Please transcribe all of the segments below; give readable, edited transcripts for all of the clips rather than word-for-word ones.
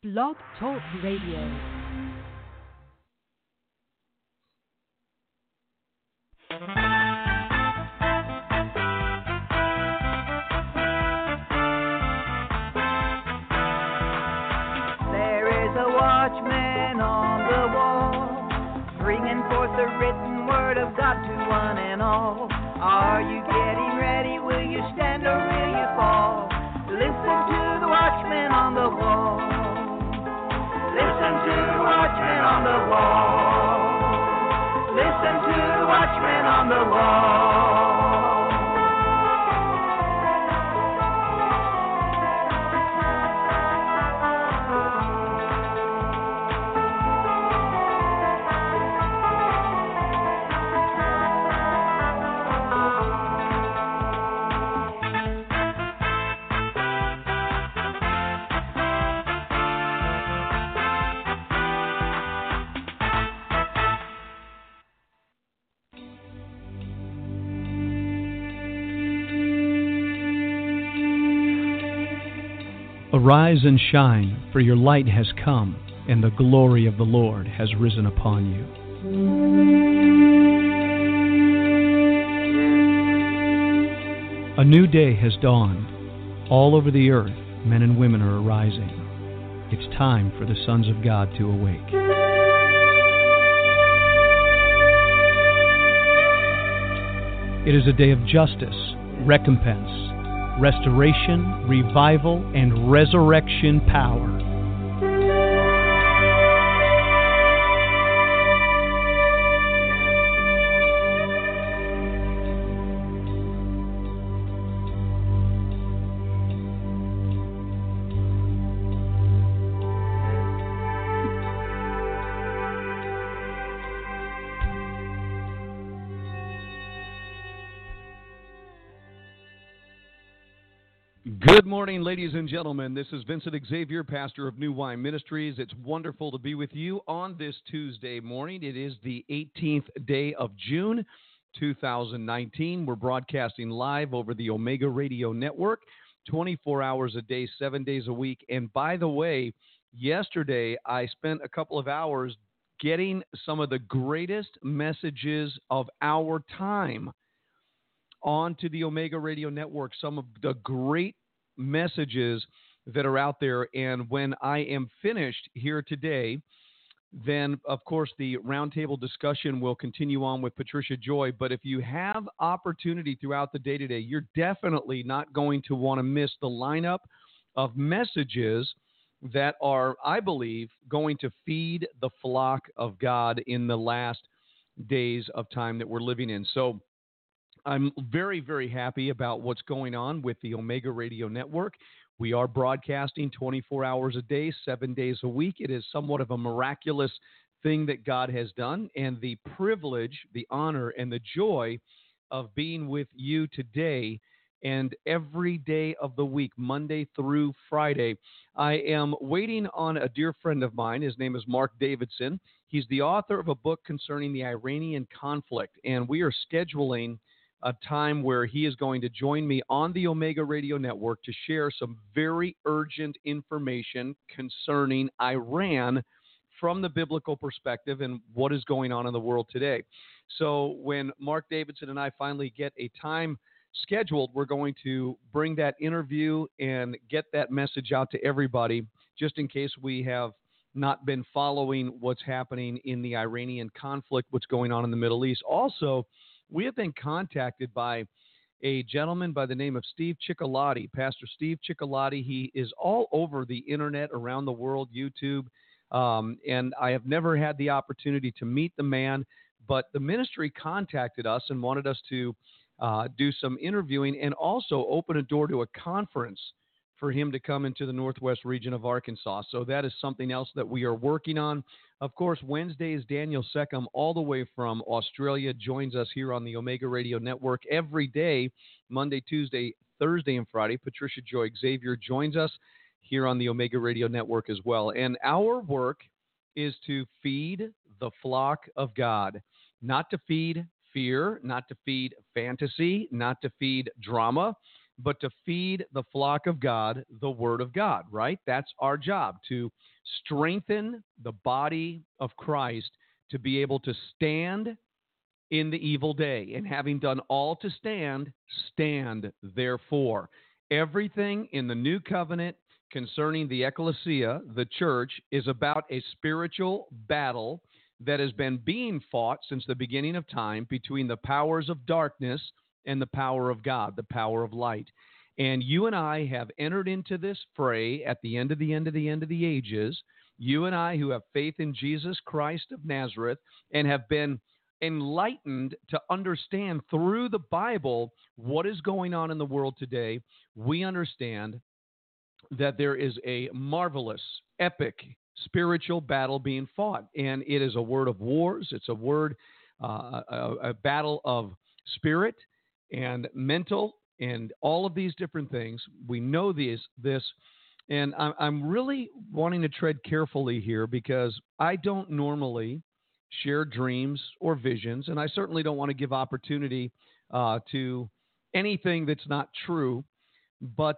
Blog Talk Radio. Watchman on the wall, bringing forth the written word of God to one and all. Are you getting ready? Will you stand or will you fall? Listen to the watchman on the wall. Listen to the watchman on the wall. Listen to the watchman on the wall. Arise and shine, for your light has come, and the glory of the Lord has risen upon you. A new day has dawned. All over the earth, men and women are arising. It's time for the sons of God to awake. It is a day of justice, recompense, restoration, revival, and resurrection power. Good morning, ladies and gentlemen. This is Vincent Xavier, pastor of New Wine Ministries. It's wonderful to be with you on this Tuesday morning. It is the 18th day of June, 2019. We're broadcasting live over the Omega Radio Network, 24 hours a day, 7 days a week. And by the way, yesterday I spent a couple of hours getting some of the greatest messages of our time onto the Omega Radio Network, some of the great messages that are out there. And when I am finished here today, then, of course, the roundtable discussion will continue on with Patricia Joy. But if you have opportunity throughout the day today, you're definitely not going to want to miss the lineup of messages that are, I believe, going to feed the flock of God in the last days of time that we're living in. So I'm very, very happy about what's going on with the Omega Radio Network. We are broadcasting 24 hours a day, 7 days a week. It is somewhat of a miraculous thing that God has done, and the privilege, the honor, and the joy of being with you today and every day of the week, Monday through Friday. I am waiting on a dear friend of mine. His name is Mark Davidson. He's the author of a book concerning the Iranian conflict, and we are scheduling a time where he is going to join me on the Omega Radio Network to share some very urgent information concerning Iran from the biblical perspective and what is going on in the world today. So when Mark Davidson and I finally get a time scheduled, we're going to bring that interview and get that message out to everybody, just in case we have not been following what's happening in the Iranian conflict, what's going on in the Middle East. Also, we have been contacted by a gentleman by the name of Steve Ciccolotti, Pastor Steve Ciccolotti. He is all over the internet, around the world, YouTube, and I have never had the opportunity to meet the man, but the ministry contacted us and wanted us to do some interviewing and also open a door to a conference for him to come into the Northwest region of Arkansas. So that is something else that we are working on. Of course, Wednesdays, Daniel Seckham, all the way from Australia, joins us here on the Omega Radio Network every day, Monday, Tuesday, Thursday, and Friday. Patricia Joy Xavier joins us here on the Omega Radio Network as well. And our work is to feed the flock of God, not to feed fear, not to feed fantasy, not to feed drama, but to feed the flock of God, the Word of God, right? That's our job, to strengthen the body of Christ to be able to stand in the evil day. And having done all to stand, stand therefore. Everything in the new covenant concerning the ecclesia, the church, is about a spiritual battle that has been being fought since the beginning of time between the powers of darkness and the power of God, the power of light. And you and I have entered into this fray at the end of the ages. You and I who have faith in Jesus Christ of Nazareth and have been enlightened to understand through the Bible what is going on in the world today, we understand that there is a marvelous, epic spiritual battle being fought. And it is a word of wars. It's a word, a battle of spirit and mental and all of these different things. We know this. And I'm really wanting to tread carefully here because I don't normally share dreams or visions, and I certainly don't want to give opportunity to anything that's not true. But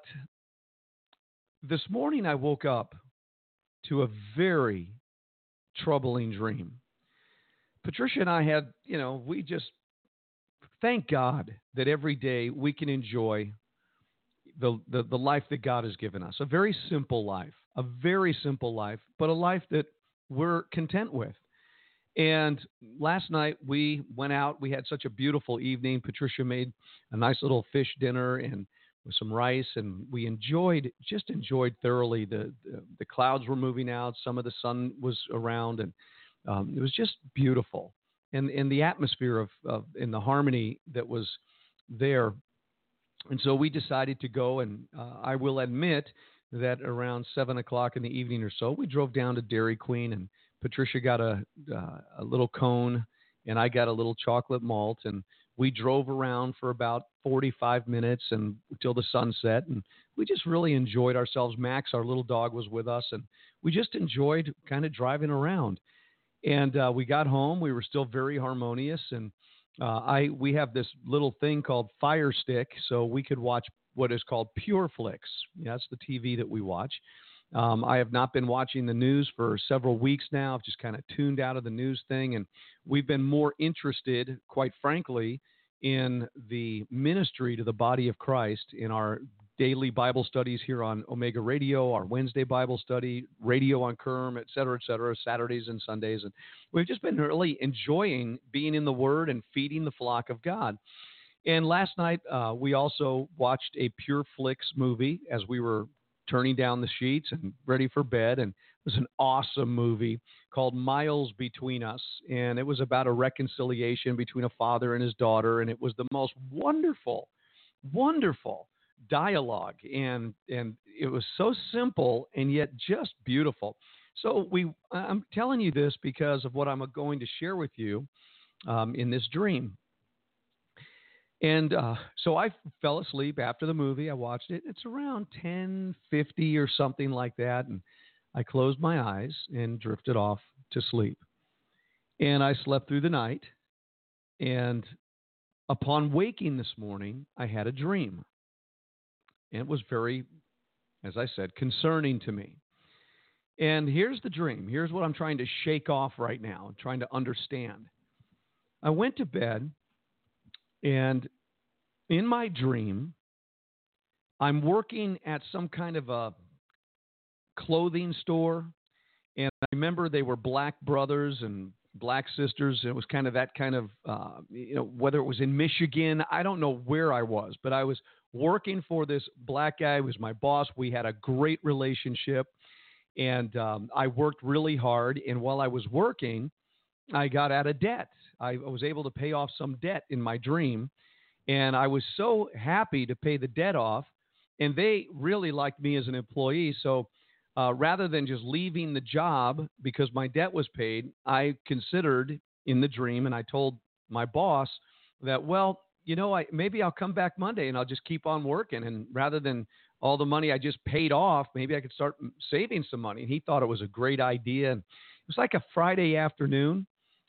this morning I woke up to a very troubling dream. Patricia and I had, we just thank God that every day we can enjoy the life that God has given us. A very simple life, but a life that we're content with. And last night we went out. We had such a beautiful evening. Patricia made a nice little fish dinner and with some rice, and we enjoyed thoroughly. The clouds were moving out. Some of the sun was around, and it was just beautiful. And the atmosphere of and the harmony that was there. And so we decided to go, and I will admit that around 7 o'clock in the evening or so, we drove down to Dairy Queen, and Patricia got a little cone, and I got a little chocolate malt, and we drove around for about 45 minutes and until the sun set, and we just really enjoyed ourselves. Max, our little dog, was with us, and we just enjoyed kind of driving around. And we got home. We were still very harmonious, and we have this little thing called Fire Stick, so we could watch what is called Pure Flix. That's the TV that we watch. I have not been watching the news for several weeks now. I've just kind of tuned out of the news thing, and we've been more interested, quite frankly, in the ministry to the body of Christ in our daily Bible studies here on Omega Radio, our Wednesday Bible study, radio on Kerm, et cetera, Saturdays and Sundays. And we've just been really enjoying being in the Word and feeding the flock of God. And last night, we also watched a Pure Flix movie as we were turning down the sheets and ready for bed. And it was an awesome movie called Miles Between Us. And it was about a reconciliation between a father and his daughter. And it was the most wonderful dialogue. And it was so simple and yet just beautiful. So I'm telling you this because of what I'm going to share with you in this dream. And so I fell asleep after the movie. I watched it. It's around 10:50 or something like that. And I closed my eyes and drifted off to sleep. And I slept through the night. And upon waking this morning, I had a dream. And it was very, as I said, concerning to me. And here's the dream. Here's what I'm trying to shake off right now. I'm trying to understand. I went to bed. And in my dream, I'm working at some kind of a clothing store. And I remember they were black brothers and black sisters. It was kind of that kind of, whether it was in Michigan, I don't know where I was, but I was working for this black guy who was my boss. We had a great relationship, and I worked really hard. And while I was working, I got out of debt. I was able to pay off some debt in my dream, and I was so happy to pay the debt off, and they really liked me as an employee. So rather than just leaving the job because my debt was paid, I considered in the dream, and I told my boss that, maybe I'll come back Monday and I'll just keep on working, and rather than all the money I just paid off, maybe I could start saving some money. And he thought it was a great idea. And it was like a Friday afternoon.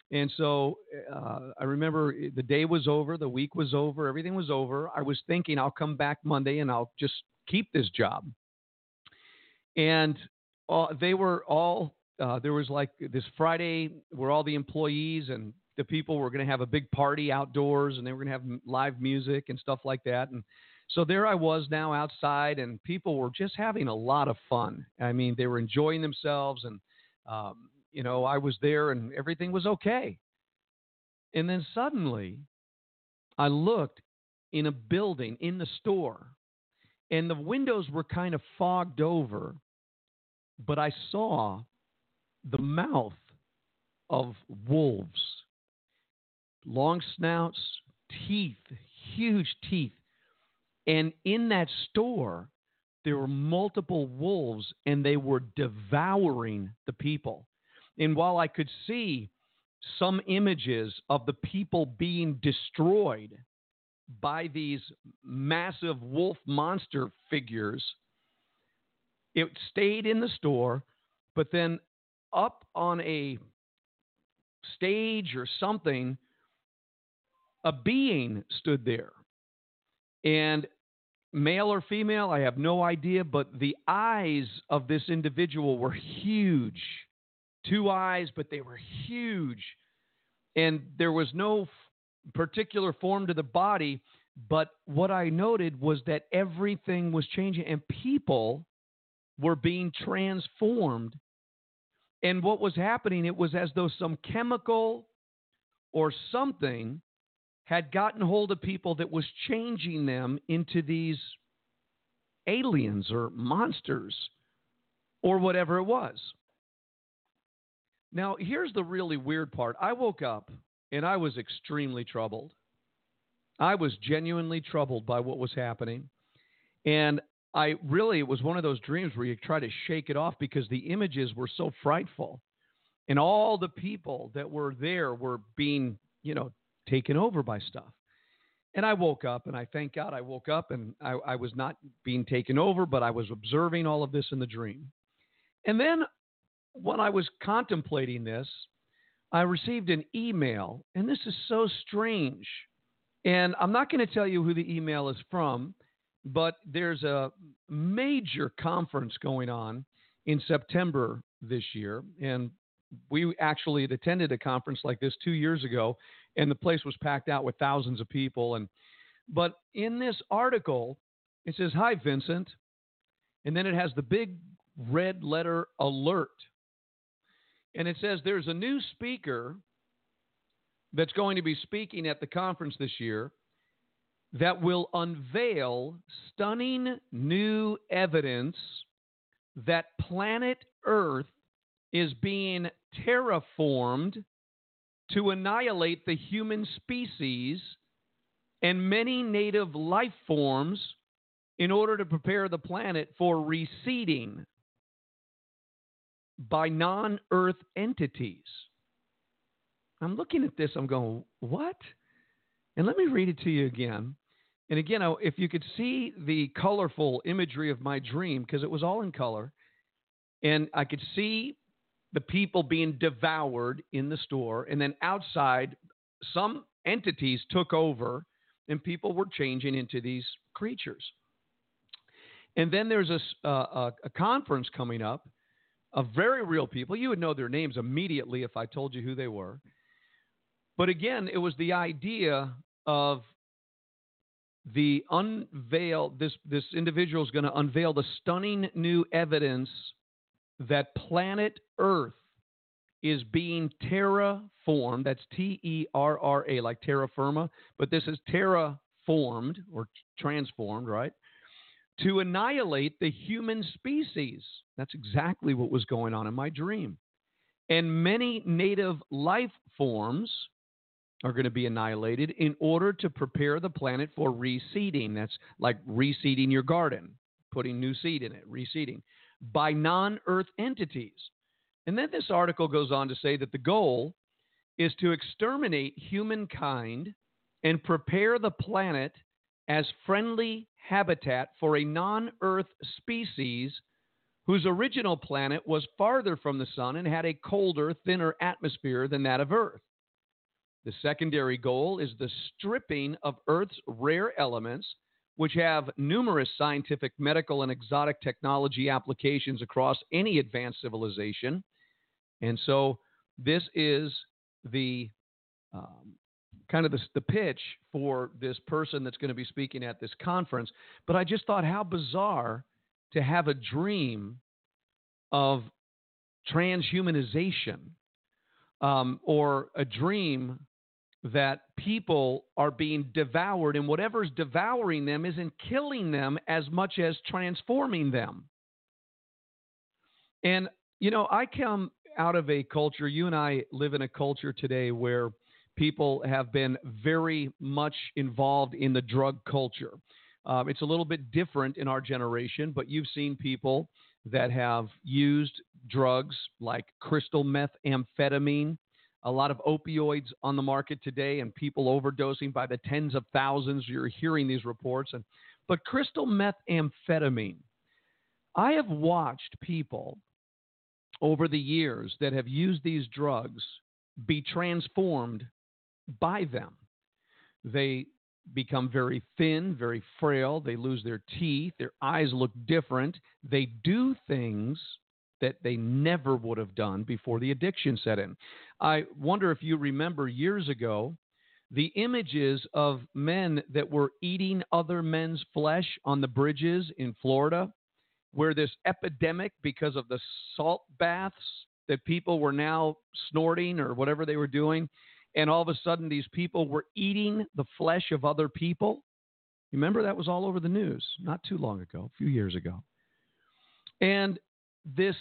And so I remember the day was over, the week was over, everything was over. I was thinking I'll come back Monday and I'll just keep this job. And they were all, there was like this Friday where all the employees and the people were going to have a big party outdoors, and they were going to have live music and stuff like that. And so there I was now outside, and people were just having a lot of fun. I mean, they were enjoying themselves, and, I was there and everything was okay. And then suddenly I looked in a building in the store, and the windows were kind of fogged over, but I saw the mouth of wolves, long snouts, teeth, huge teeth. And in that store, there were multiple wolves, and they were devouring the people. And while I could see some images of the people being destroyed by these massive wolf monster figures, it stayed in the store, but then up on a stage or something, a being stood there. And male or female, I have no idea, but the eyes of this individual were huge. 2 eyes, but they were huge. And there was no particular form to the body, but what I noted was that everything was changing, and people were being transformed. And what was happening, it was as though some chemical or something had gotten hold of people that was changing them into these aliens or monsters or whatever it was. Now, here's the really weird part. I woke up and I was extremely troubled. I was genuinely troubled by what was happening. And it was one of those dreams where you try to shake it off because the images were so frightful. And all the people that were there were being, taken over by stuff. And I woke up, and I thank God I woke up, and I was not being taken over, but I was observing all of this in the dream. And then when I was contemplating this, I received an email, and this is so strange. And I'm not going to tell you who the email is from, but there's a major conference going on in September this year. And we actually had attended a conference like this 2 years ago, and the place was packed out with thousands of people. But in this article, it says, "Hi, Vincent." And then it has the big red letter alert. And it says there's a new speaker that's going to be speaking at the conference this year that will unveil stunning new evidence that planet Earth is being terraformed to annihilate the human species and many native life forms in order to prepare the planet for reseeding by non-Earth entities. I'm looking at this, I'm going, what? And let me read it to you again. And again, if you could see the colorful imagery of my dream, because it was all in color, and I could see the people being devoured in the store, and then outside, some entities took over, and people were changing into these creatures. And then there's a conference coming up of very real people. You would know their names immediately if I told you who they were. But again, it was the idea of this individual is going to unveil the stunning new evidence that planet Earth is being terraformed. That's Terra, like terra firma, but this is terraformed or transformed, right? To annihilate the human species. That's exactly what was going on in my dream. And many native life forms are going to be annihilated in order to prepare the planet for reseeding. That's like reseeding your garden, putting new seed in it, reseeding, by non-Earth entities. And then this article goes on to say that the goal is to exterminate humankind and prepare the planet as friendly habitat for a non-Earth species whose original planet was farther from the sun and had a colder, thinner atmosphere than that of Earth. The secondary goal is the stripping of Earth's rare elements, which have numerous scientific, medical, and exotic technology applications across any advanced civilization. And so this is the kind of the pitch for this person that's going to be speaking at this conference. But I just thought how bizarre to have a dream of transhumanization or a dream that people are being devoured, and whatever's devouring them isn't killing them as much as transforming them. And, you know, I come out of a culture, you and I live in a culture today where people have been very much involved in the drug culture. It's a little bit different in our generation, but you've seen people that have used drugs like crystal methamphetamine, a lot of opioids on the market today, and people overdosing by the tens of thousands. You're hearing these reports. But crystal methamphetamine, I have watched people over the years that have used these drugs be transformed by them. They become very thin, very frail. They lose their teeth. Their eyes look different. They do things that they never would have done before the addiction set in. I wonder if you remember years ago the images of men that were eating other men's flesh on the bridges in Florida, where this epidemic because of the salt baths that people were now snorting or whatever they were doing, and all of a sudden these people were eating the flesh of other people. Remember, that was all over the news not too long ago, a few years ago. And this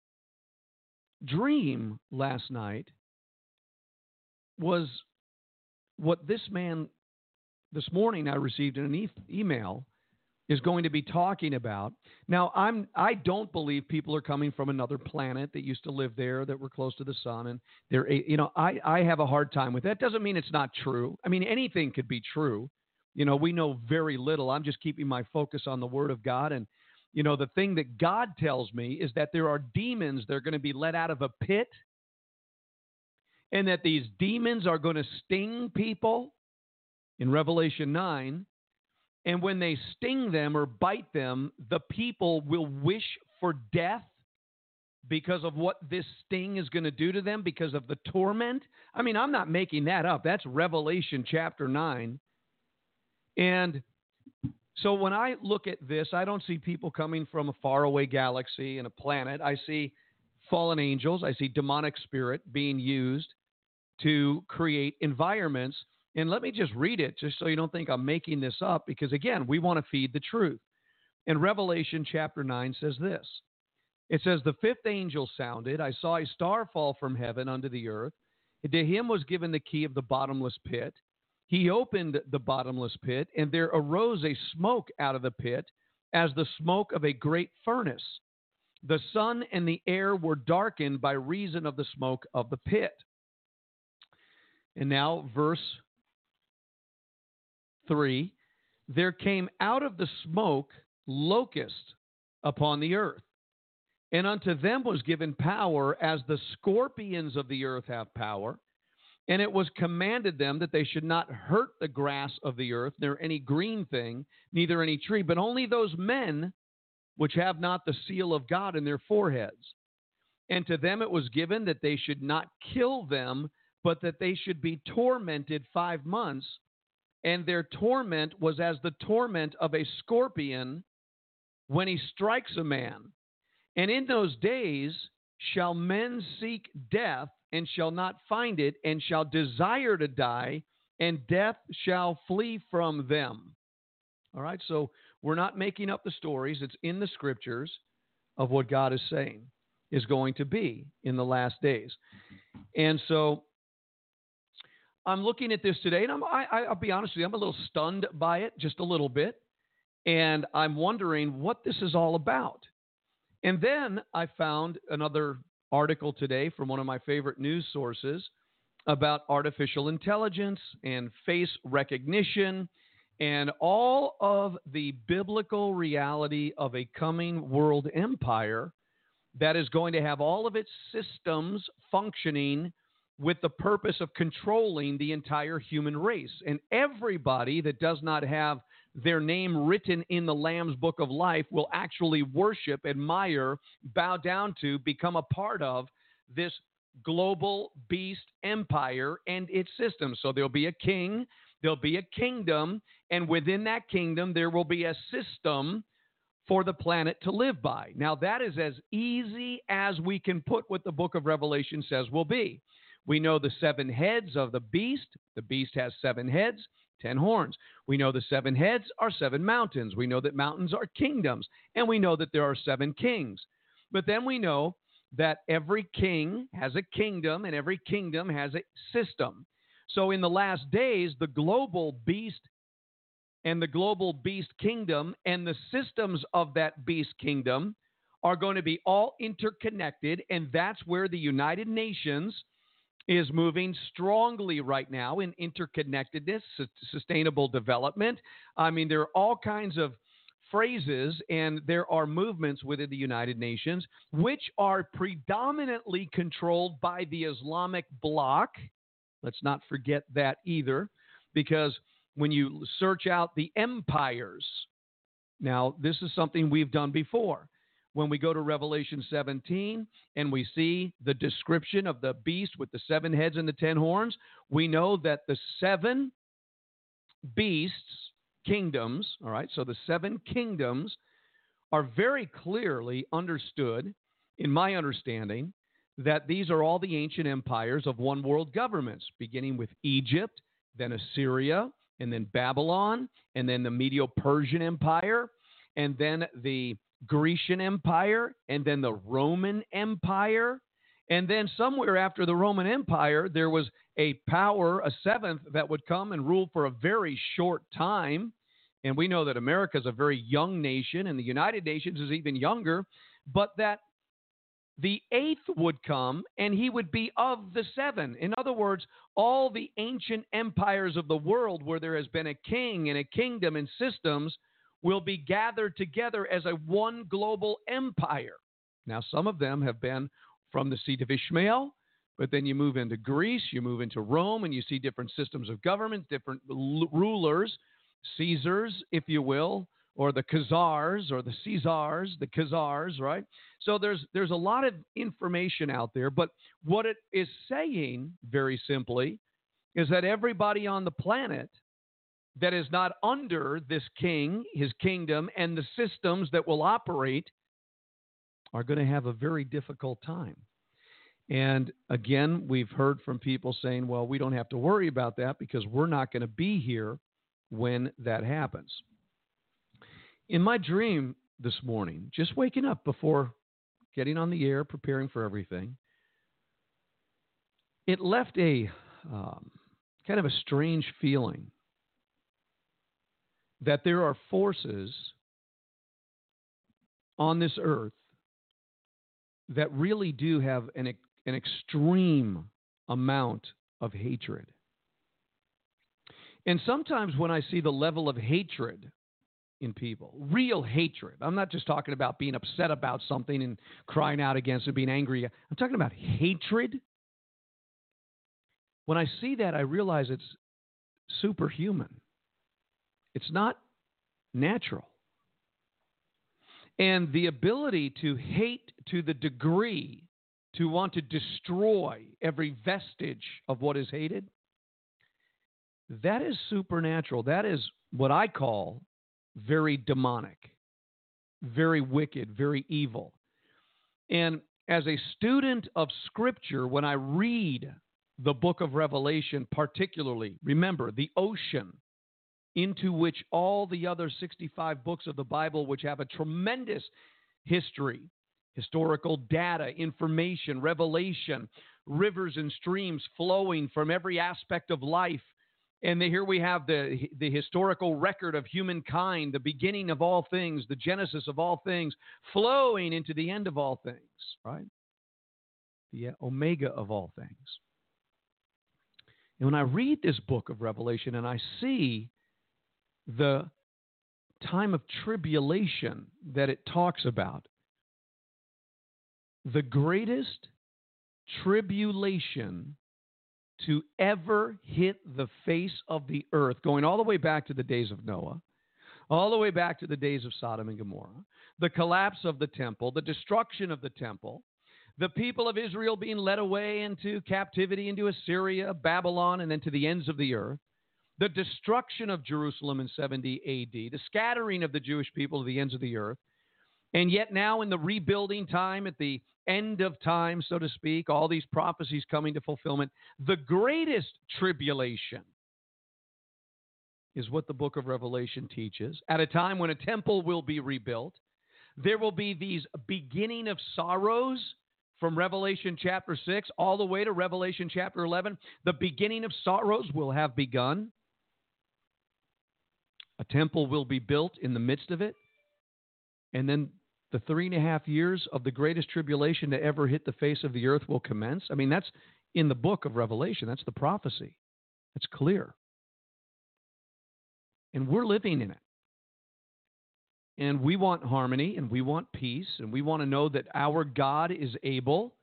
dream last night was what this man, this morning I received in an email, is going to be talking about. Now, I don't believe people are coming from another planet that used to live there, that were close to the sun, and they're, you know, I have a hard time with that. Doesn't mean it's not true. I mean, anything could be true. You know, we know very little. I'm just keeping my focus on the Word of God. And, you know, the thing that God tells me is that there are demons that are going to be let out of a pit, and that these demons are going to sting people in Revelation 9. And when they sting them or bite them, the people will wish for death because of what this sting is going to do to them, because of the torment. I mean, I'm not making that up. That's Revelation chapter 9. And so when I look at this, I don't see people coming from a faraway galaxy and a planet. I see fallen angels. I see demonic spirit being used to create environments. And let me just read it, just so you don't think I'm making this up, because, again, we want to feed the truth. And Revelation chapter 9 says this. It says, "The fifth angel sounded. I saw a star fall from heaven unto the earth. And to him was given the key of the bottomless pit. He opened the bottomless pit, and there arose a smoke out of the pit, as the smoke of a great furnace. The sun and the air were darkened by reason of the smoke of the pit." And now, verse 3, "There came out of the smoke locusts upon the earth, and unto them was given power as the scorpions of the earth have power. And it was commanded them that they should not hurt the grass of the earth, nor any green thing, neither any tree, but only those men which have not the seal of God in their foreheads. And to them it was given that they should not kill them, but that they should be tormented 5 months. And their torment was as the torment of a scorpion when he strikes a man. And in those days shall men seek death, and shall not find it, and shall desire to die, and death shall flee from them." All right, so we're not making up the stories. It's in the scriptures of what God is saying is going to be in the last days. And so I'm looking at this today, and I'll be honest with you, I'm a little stunned by it, just a little bit. And I'm wondering what this is all about. And then I found another article today from one of my favorite news sources about artificial intelligence and face recognition and all of the biblical reality of a coming world empire that is going to have all of its systems functioning with the purpose of controlling the entire human race. And everybody that does not have their name written in the Lamb's Book of Life will actually worship, admire, bow down to, become a part of this global beast empire and its system. So there'll be a king, there'll be a kingdom, and within that kingdom there will be a system for the planet to live by. Now that is as easy as we can put what the book of Revelation says will be. We know the 7 heads of the beast. The beast has 7 heads, 10 horns. We know the 7 heads are 7 mountains. We know that mountains are kingdoms, and we know that there are 7 kings. But then we know that every king has a kingdom, and every kingdom has a system. So in the last days, the global beast and the global beast kingdom and the systems of that beast kingdom are going to be all interconnected, and that's where the United Nations is moving strongly right now in interconnectedness, sustainable development. I mean, there are all kinds of phrases, and there are movements within the United Nations which are predominantly controlled by the Islamic bloc. Let's not forget that either, because when you search out the empires, now this is something we've done before. When we go to Revelation 17 and we see the description of the beast with the 7 heads and the 10 horns, we know that the 7 beasts, kingdoms, all right, so the 7 kingdoms are very clearly understood, in my understanding, that these are all the ancient empires of one world governments, beginning with Egypt, then Assyria, and then Babylon, and then the Medo-Persian Empire, and then the Grecian Empire, and then the Roman Empire. And then somewhere after the Roman Empire, there was a power, a 7th, that would come and rule for a very short time. And we know that America is a very young nation, and the United Nations is even younger, but that the 8th would come, and he would be of the 7. In other words, all the ancient empires of the world where there has been a king and a kingdom and systems will be gathered together as a one global empire. Now, some of them have been from the seed of Ishmael, but then you move into Greece, you move into Rome, and you see different systems of government, different rulers, Caesars, if you will, or the Khazars, or the Caesars, the Khazars, right? So there's a lot of information out there, but what it is saying, very simply, is that everybody on the planet that is not under this king, his kingdom, and the systems that will operate are going to have a very difficult time. And again, we've heard from people saying, well, we don't have to worry about that because we're not going to be here when that happens. In my dream this morning, just waking up before getting on the air, preparing for everything, it left a kind of a strange feeling that there are forces on this earth that really do have an extreme amount of hatred. And sometimes when I see the level of hatred in people, real hatred, I'm not just talking about being upset about something and crying out against it, being angry. I'm talking about hatred. When I see that, I realize it's superhuman. It's not natural. And the ability to hate to the degree to want to destroy every vestige of what is hated, that is supernatural. That is what I call very demonic, very wicked, very evil. And as a student of Scripture, when I read the book of Revelation particularly, remember, the ocean into which all the other 65 books of the Bible, which have a tremendous history, historical data, information, revelation, rivers and streams flowing from every aspect of life. And here we have the historical record of humankind, the beginning of all things, the genesis of all things, flowing into the end of all things, right? The omega of all things. And when I read this book of Revelation and I see the time of tribulation that it talks about, the greatest tribulation to ever hit the face of the earth, going all the way back to the days of Noah, all the way back to the days of Sodom and Gomorrah, the collapse of the temple, the destruction of the temple, the people of Israel being led away into captivity into Assyria, Babylon, and then to the ends of the earth, the destruction of Jerusalem in 70 AD, the scattering of the Jewish people to the ends of the earth, and yet now in the rebuilding time, at the end of time, so to speak, all these prophecies coming to fulfillment, the greatest tribulation is what the book of Revelation teaches. At a time when a temple will be rebuilt, there will be these beginning of sorrows from Revelation chapter 6 all the way to Revelation chapter 11. The beginning of sorrows will have begun. A temple will be built in the midst of it. And then the 3.5 years of the greatest tribulation to ever hit the face of the earth will commence. I mean, that's in the book of Revelation. That's the prophecy. It's clear. And we're living in it. And we want harmony, and we want peace, and we want to know that our God is able.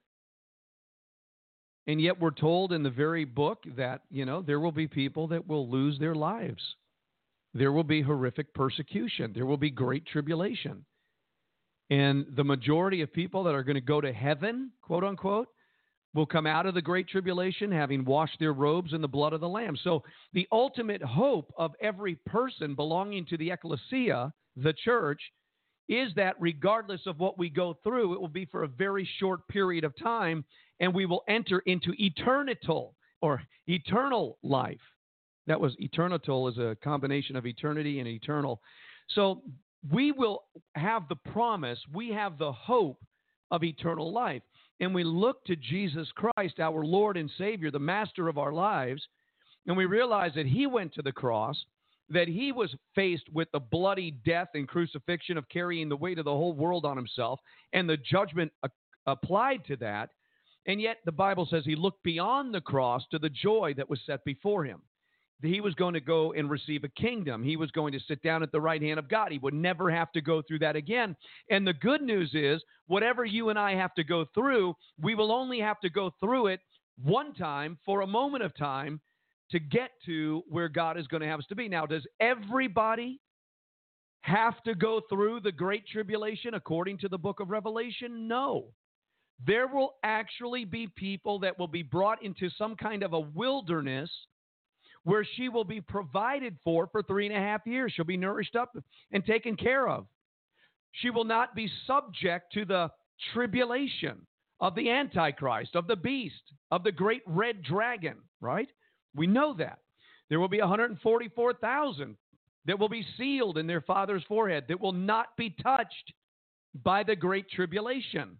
And yet we're told in the very book that, there will be people that will lose their lives. There will be horrific persecution. There will be great tribulation. And the majority of people that are going to go to heaven, quote unquote, will come out of the great tribulation having washed their robes in the blood of the Lamb. So the ultimate hope of every person belonging to the ecclesia, the church, is that regardless of what we go through, it will be for a very short period of time, and we will enter into eternal life. That was eternal is a combination of eternity and eternal. So we will have the promise, we have the hope of eternal life. And we look to Jesus Christ, our Lord and Savior, the master of our lives, and we realize that he went to the cross, that he was faced with the bloody death and crucifixion of carrying the weight of the whole world on himself and the judgment applied to that. And yet the Bible says he looked beyond the cross to the joy that was set before him. He was going to go and receive a kingdom. He was going to sit down at the right hand of God. He would never have to go through that again. And the good news is, whatever you and I have to go through, we will only have to go through it one time for a moment of time to get to where God is going to have us to be. Now, does everybody have to go through the great tribulation according to the book of Revelation? No. There will actually be people that will be brought into some kind of a wilderness where she will be provided for 3.5 years. She'll be nourished up and taken care of. She will not be subject to the tribulation of the Antichrist, of the beast, of the great red dragon, right? We know that. There will be 144,000 that will be sealed in their father's forehead, that will not be touched by the great tribulation.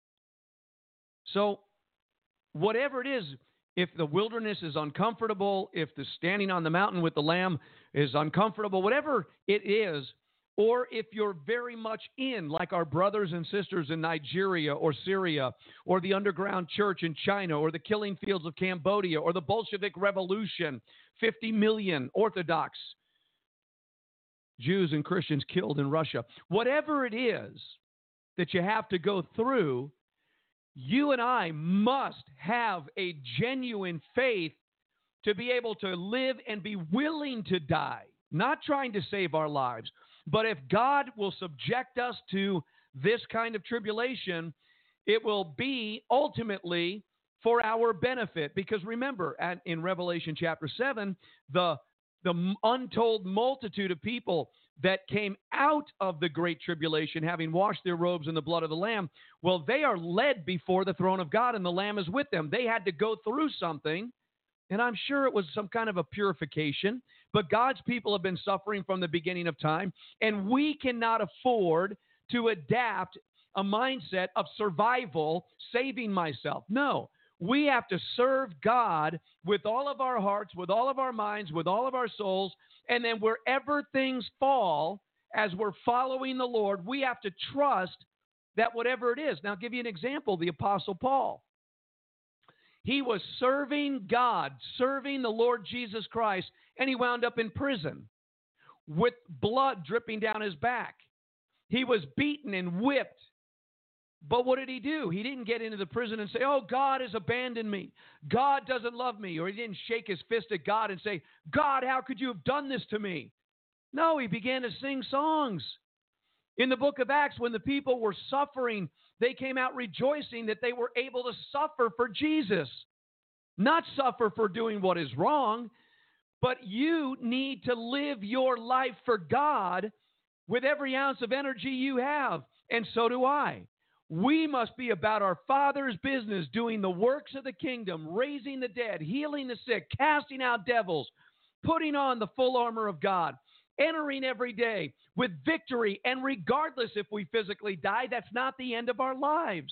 So whatever it is, if the wilderness is uncomfortable, if the standing on the mountain with the Lamb is uncomfortable, whatever it is, or if you're very much in, like our brothers and sisters in Nigeria or Syria, or the underground church in China, or the killing fields of Cambodia, or the Bolshevik Revolution, 50 million Orthodox Jews and Christians killed in Russia. Whatever it is that you have to go through, you and I must have a genuine faith to be able to live and be willing to die, not trying to save our lives. But if God will subject us to this kind of tribulation, it will be ultimately for our benefit. Because remember, in Revelation chapter 7, the untold multitude of people that came out of the great tribulation, having washed their robes in the blood of the Lamb, well, they are led before the throne of God, and the Lamb is with them. They had to go through something, and I'm sure it was some kind of a purification, but God's people have been suffering from the beginning of time, and we cannot afford to adapt a mindset of survival, saving myself. No, we have to serve God with all of our hearts, with all of our minds, with all of our souls, and then wherever things fall, as we're following the Lord, we have to trust that whatever it is. Now, I'll give you an example, the Apostle Paul. He was serving God, serving the Lord Jesus Christ, and he wound up in prison with blood dripping down his back. He was beaten and whipped But what did he do? He didn't get into the prison and say, oh, God has abandoned me. God doesn't love me. Or he didn't shake his fist at God and say, God, how could you have done this to me? No, he began to sing songs. In the book of Acts, when the people were suffering, they came out rejoicing that they were able to suffer for Jesus. Not suffer for doing what is wrong, but you need to live your life for God with every ounce of energy you have. And so do I. We must be about our Father's business, doing the works of the kingdom, raising the dead, healing the sick, casting out devils, putting on the full armor of God, entering every day with victory. And regardless if we physically die, that's not the end of our lives.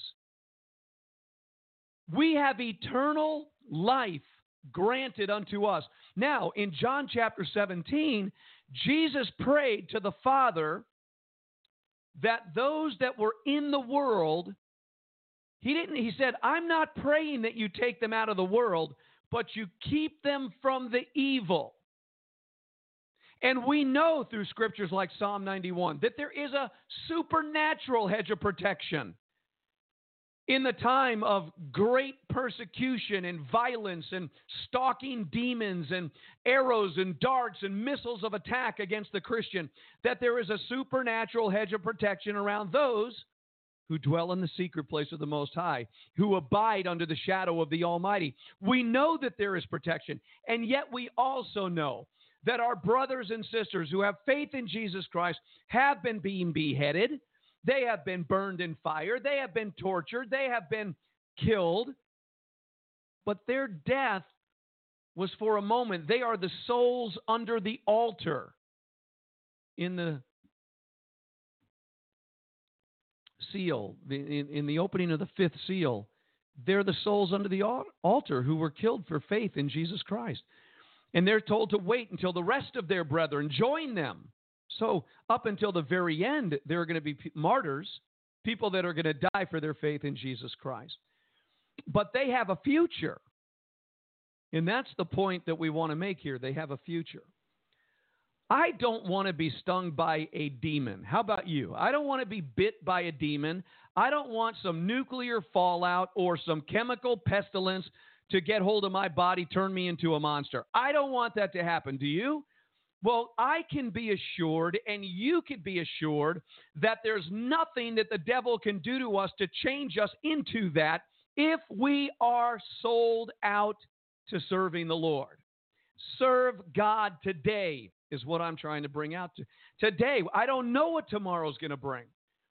We have eternal life granted unto us. Now, in John chapter 17, Jesus prayed to the Father that those that were in the world, he said, I'm not praying that you take them out of the world, but you keep them from the evil. And we know through scriptures like Psalm 91 that there is a supernatural hedge of protection in the time of great persecution and violence and stalking demons and arrows and darts and missiles of attack against the Christian, that there is a supernatural hedge of protection around those who dwell in the secret place of the Most High, who abide under the shadow of the Almighty. We know that there is protection, and yet we also know that our brothers and sisters who have faith in Jesus Christ have been being beheaded. They have been burned in fire. They have been tortured. They have been killed. But their death was for a moment. They are the souls under the altar in the seal, in the opening of the fifth seal. They're the souls under the altar who were killed for faith in Jesus Christ. And they're told to wait until the rest of their brethren join them. So up until the very end, there are going to be martyrs, people that are going to die for their faith in Jesus Christ. But they have a future. And that's the point that we want to make here. They have a future. I don't want to be stung by a demon. How about you? I don't want to be bit by a demon. I don't want some nuclear fallout or some chemical pestilence to get hold of my body, turn me into a monster. I don't want that to happen. Do you? Well, I can be assured, and you can be assured, that there's nothing that the devil can do to us to change us into that if we are sold out to serving the Lord. Serve God today is what I'm trying to bring out to. Today, I don't know what tomorrow's going to bring.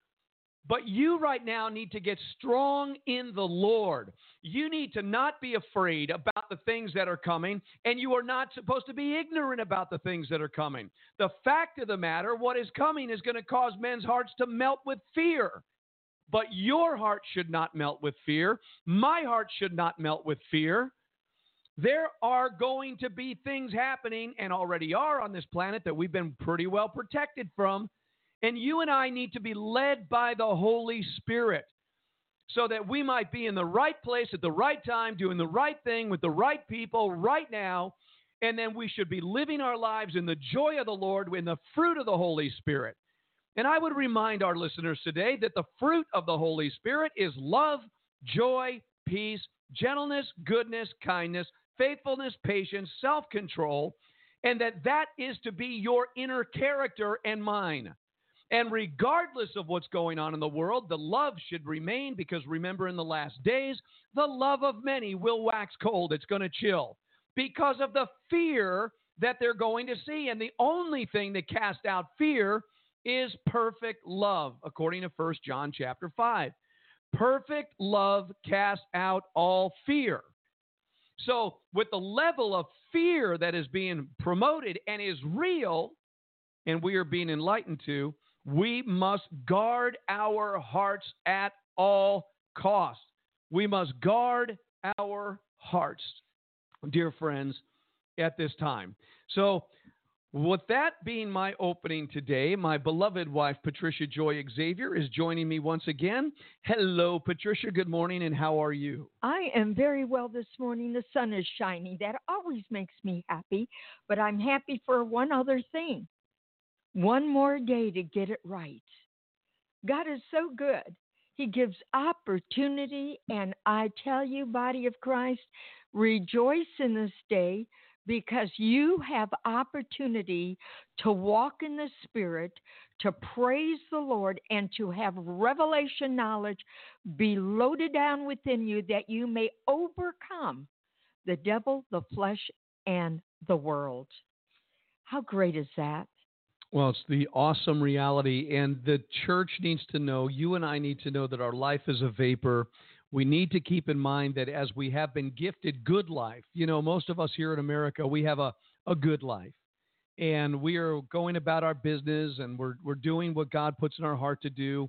But you right now need to get strong in the Lord. You need to not be afraid about the things that are coming, and you are not supposed to be ignorant about the things that are coming. The fact of the matter, what is coming is going to cause men's hearts to melt with fear. But your heart should not melt with fear. My heart should not melt with fear. There are going to be things happening, and already are on this planet, that we've been pretty well protected from. And you and I need to be led by the Holy Spirit so that we might be in the right place at the right time, doing the right thing with the right people right now. And then we should be living our lives in the joy of the Lord, in the fruit of the Holy Spirit. And I would remind our listeners today that the fruit of the Holy Spirit is love, joy, peace, gentleness, goodness, kindness, faithfulness, patience, self-control, and that is to be your inner character and mine. And regardless of what's going on in the world, the love should remain, because remember, in the last days, the love of many will wax cold. It's going to chill because of the fear that they're going to see. And the only thing that casts out fear is perfect love, according to 1 John chapter 5. Perfect love casts out all fear. So with the level of fear that is being promoted and is real, and we are being enlightened to, we must guard our hearts at all costs. We must guard our hearts, dear friends, at this time. So with that being my opening today, my beloved wife, Patricia Joy Xavier, is joining me once again. Hello, Patricia. Good morning, and how are you? I am very well this morning. The sun is shining. That always makes me happy. But I'm happy for one other thing. One more day to get it right. God is so good. He gives opportunity. And I tell you, body of Christ, rejoice in this day because you have opportunity to walk in the Spirit, to praise the Lord, and to have revelation knowledge be loaded down within you that you may overcome the devil, the flesh, and the world. How great is that? Well, it's the awesome reality, and the church needs to know, you and I need to know that our life is a vapor. We need to keep in mind that as we have been gifted good life, most of us here in America, we have a good life, and we are going about our business, and we're doing what God puts in our heart to do.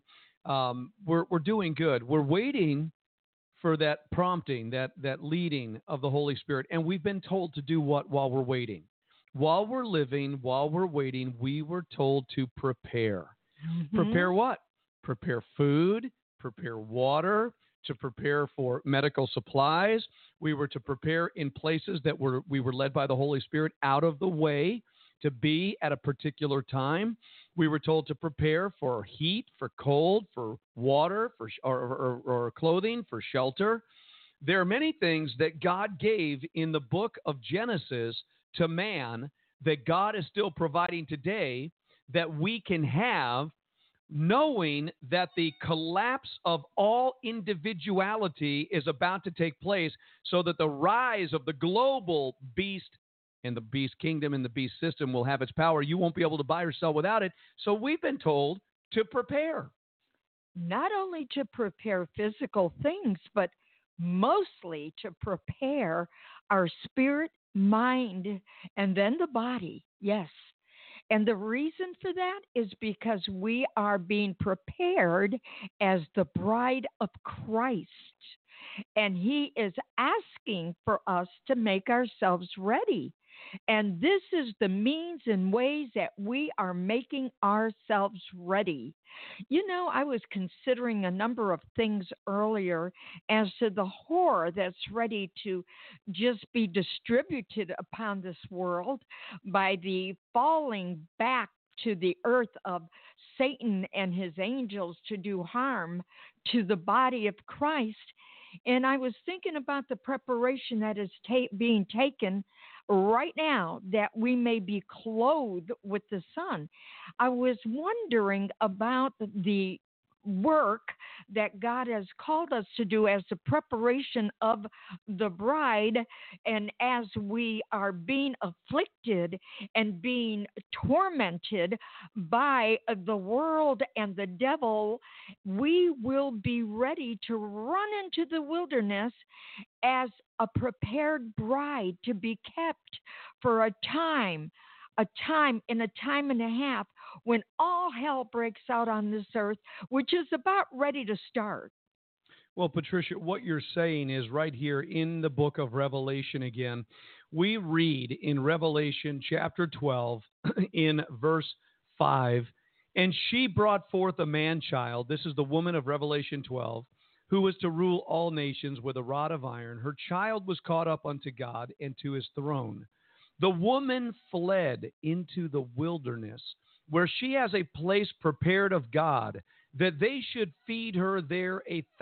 We're doing good. We're waiting for that prompting, that leading of the Holy Spirit, and we've been told to do what while we're waiting? While we're living, while we're waiting, we were told to prepare. Mm-hmm. Prepare what? Prepare food, prepare water, to prepare for medical supplies. We were to prepare in places that we were led by the Holy Spirit out of the way to be at a particular time. We were told to prepare for heat, for cold, for water, or clothing, for shelter. There are many things that God gave in the book of Genesis to man that God is still providing today that we can have, knowing that the collapse of all individuality is about to take place, so that the rise of the global beast and the beast kingdom and the beast system will have its power. You won't be able to buy or sell without it. So we've been told to prepare. Not only to prepare physical things, but mostly to prepare our spirit, mind, and then the body. Yes. And the reason for that is because we are being prepared as the bride of Christ. And he is asking for us to make ourselves ready. And this is the means and ways that we are making ourselves ready. I was considering a number of things earlier as to the horror that's ready to just be distributed upon this world by the falling back to the earth of Satan and his angels to do harm to the body of Christ. And I was thinking about the preparation that is being taken right now that we may be clothed with the sun. I was wondering about the work that God has called us to do as the preparation of the bride, and as we are being afflicted and being tormented by the world and the devil, we will be ready to run into the wilderness as a prepared bride to be kept for a time and a half when all hell breaks out on this earth, which is about ready to start. Well, Patricia, what you're saying is right here in the book of Revelation again. We read in Revelation chapter 12 in verse 5, and she brought forth a man-child. This is the woman of Revelation 12, who was to rule all nations with a rod of iron. Her child was caught up unto God and to his throne. The woman fled into the wilderness, where she has a place prepared of God, that they should feed her there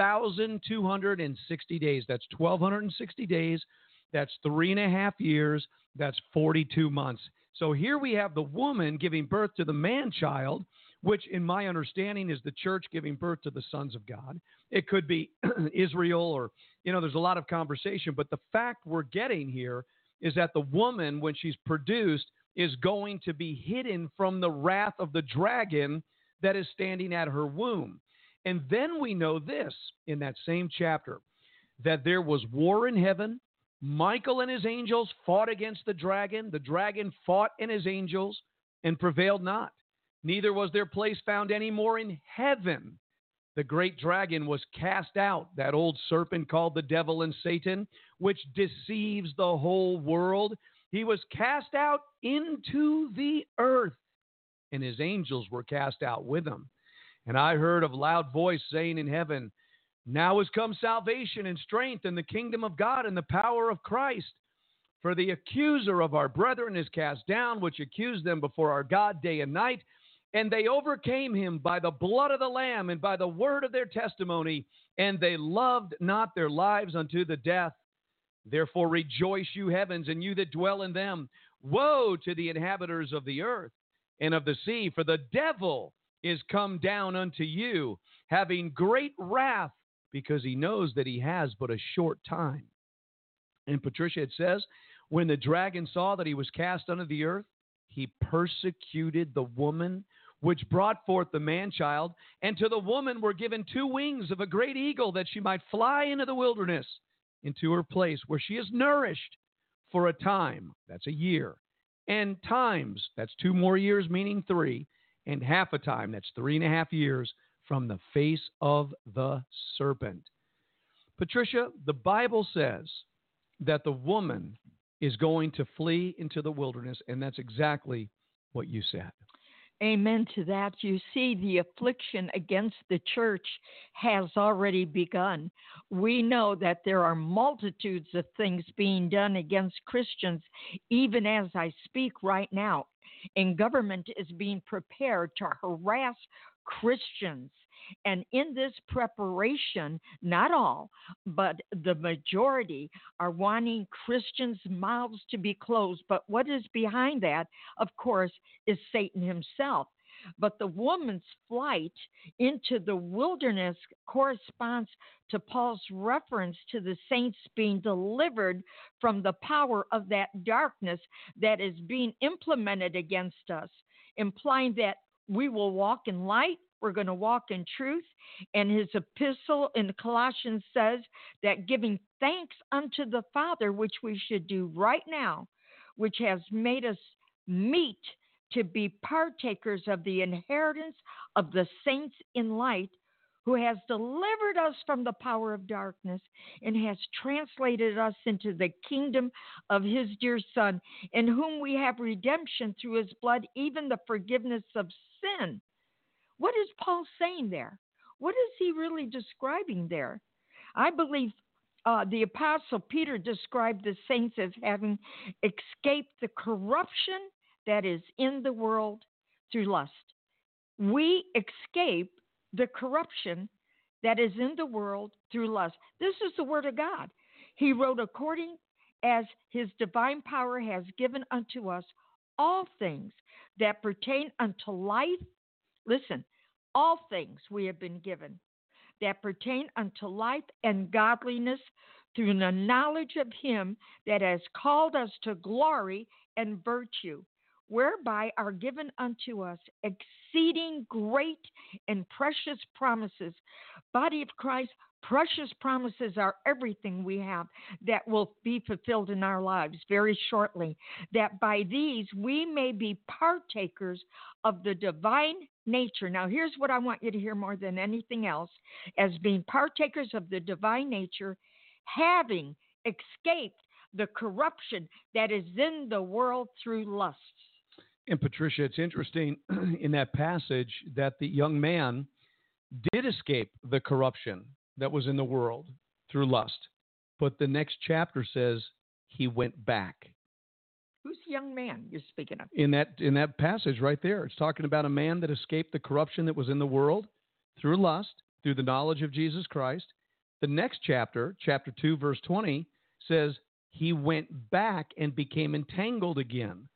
1,260 days. That's 1,260 days. That's 3.5 years. That's 42 months. So here we have the woman giving birth to the man-child, which in my understanding is the church giving birth to the sons of God. It could be Israel or, there's a lot of conversation. But the fact we're getting here is that the woman, when she's produced, is going to be hidden from the wrath of the dragon that is standing at her womb. And then we know this in that same chapter, that there was war in heaven. Michael and his angels fought against the dragon. The dragon fought and his angels and prevailed not. Neither was their place found any more in heaven. The great dragon was cast out, that old serpent called the devil and Satan, which deceives the whole world. He was cast out into the earth, and his angels were cast out with him. And I heard a loud voice saying in heaven, now is come salvation and strength and the kingdom of God and the power of Christ. For the accuser of our brethren is cast down, which accused them before our God day and night. And they overcame him by the blood of the Lamb and by the word of their testimony, and they loved not their lives unto the death. Therefore rejoice, you heavens, and you that dwell in them. Woe to the inhabitants of the earth and of the sea, for the devil is come down unto you, having great wrath, because he knows that he has but a short time. And Patricia, it says, when the dragon saw that he was cast unto the earth, he persecuted the woman which brought forth the man-child, and to the woman were given 2 wings of a great eagle, that she might fly into the wilderness, into her place, where she is nourished for a time, that's a year, and times, that's 2 more years, meaning 3, and half a time, that's 3.5 years, from the face of the serpent. Patricia, the Bible says that the woman is going to flee into the wilderness, and that's exactly what you said. Amen to that. You see, the affliction against the church has already begun. We know that there are multitudes of things being done against Christians, even as I speak right now. And government is being prepared to harass Christians. And in this preparation, not all, but the majority are wanting Christians' mouths to be closed. But what is behind that, of course, is Satan himself. But the woman's flight into the wilderness corresponds to Paul's reference to the saints being delivered from the power of that darkness that is being implemented against us, implying that we will walk in light. We're going to walk in truth. And his epistle in Colossians says that giving thanks unto the Father, which we should do right now, which has made us meet to be partakers of the inheritance of the saints in light, who has delivered us from the power of darkness and has translated us into the kingdom of his dear Son, in whom we have redemption through his blood, even the forgiveness of sin. What is Paul saying there? What is he really describing there? I believe the Apostle Peter described the saints as having escaped the corruption that is in the world through lust. We escape the corruption that is in the world through lust. This is the word of God. He wrote, according as his divine power has given unto us all things that pertain unto life. Listen, all things we have been given that pertain unto life and godliness through the knowledge of him that has called us to glory and virtue, whereby are given unto us exceeding great and precious promises. Body of Christ, precious promises are everything we have that will be fulfilled in our lives very shortly, that by these we may be partakers of the divine nature. Now, here's what I want you to hear more than anything else, as being partakers of the divine nature, having escaped the corruption that is in the world through lusts. And Patricia, it's interesting in that passage that the young man did escape the corruption that was in the world through lust. But the next chapter says he went back. Who's the young man you're speaking of? In that passage right there, it's talking about a man that escaped the corruption that was in the world through lust, through the knowledge of Jesus Christ. The next chapter, chapter 2, verse 20, says he went back and became entangled again.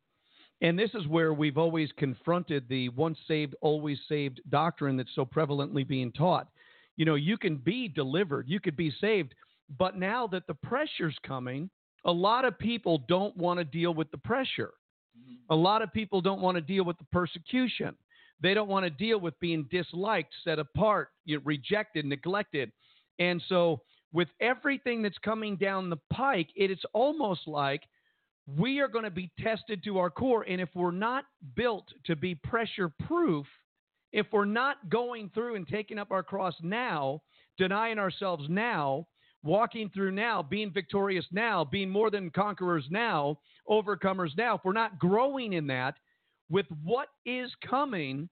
And this is where we've always confronted the once saved, always saved doctrine that's so prevalently being taught. You know, you can be delivered, you could be saved, but now that the pressure's coming, a lot of people don't want to deal with the pressure. A lot of people don't want to deal with the persecution. They don't want to deal with being disliked, set apart, rejected, neglected. And so with everything that's coming down the pike, it's almost like we are going to be tested to our core. And if we're not built to be pressure proof, if we're not going through and taking up our cross now, denying ourselves now, walking through now, being victorious now, being more than conquerors now, overcomers now, if we're not growing in that, with what is coming,